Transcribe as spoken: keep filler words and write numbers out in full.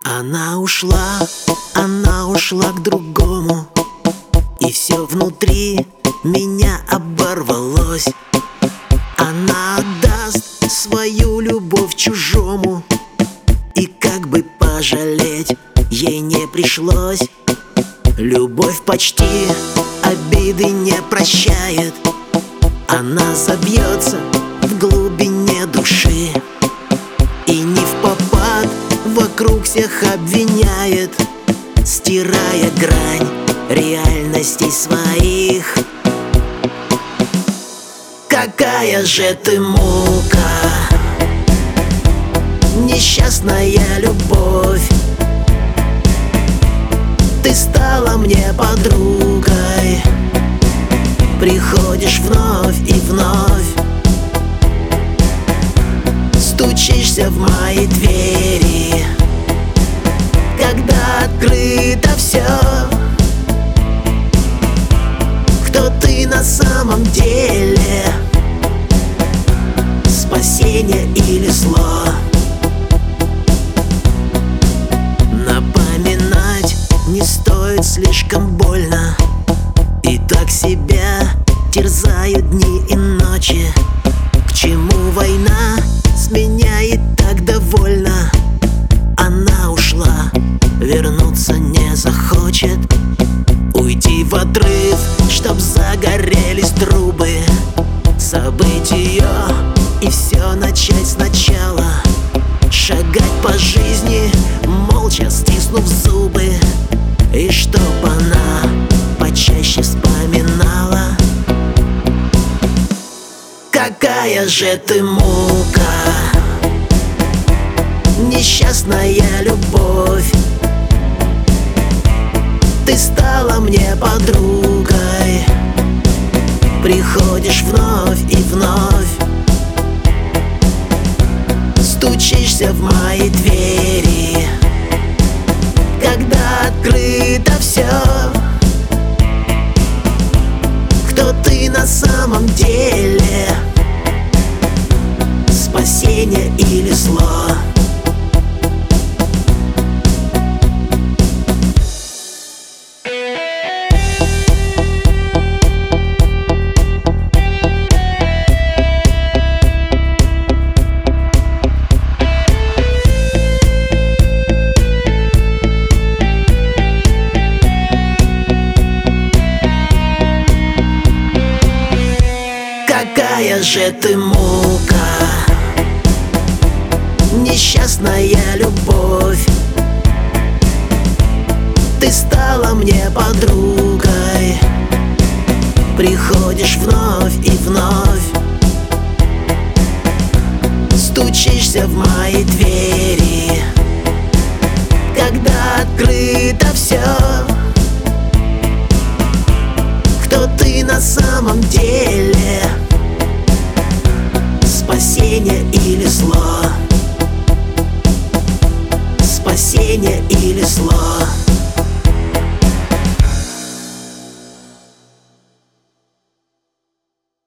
Она ушла, она ушла к другому, и все внутри меня оборвалось. Она отдаст свою любовь чужому, и как бы пожалеть ей не пришлось. Любовь почти обиды не прощает, она забьется в глубине души и не впопад вокруг всех обвиняет, стирая грань реальностей своих. Какая же ты мука, несчастная любовь. Ты стала мне подругой, приходишь вновь и вновь, стучишься в мои двери, когда открыто все. Кто ты на самом деле, спасение или зло? Напоминать не стоит, слишком больно, и так себя терзают дни и ночи. К чему война, с меня и так довольна. Она ушла, вернуться не захочет, уйти в отрыв, чтоб загорелись трубы, забыть ее и все начать сначала. Шагать по жизни, молча стиснув зубы, и чтоб она почаще вспоминала. Какая же ты мука, несчастная любовь. Ты стала мне подругой, приходишь вновь и вновь, стучишься в мои двери, когда открыто все. Кто ты на самом деле, спасение или зло? Какая же ты мука, несчастная любовь. Ты стала мне подругой, приходишь вновь и вновь, стучишься в мои двери, когда открыто все. Кто ты на самом деле,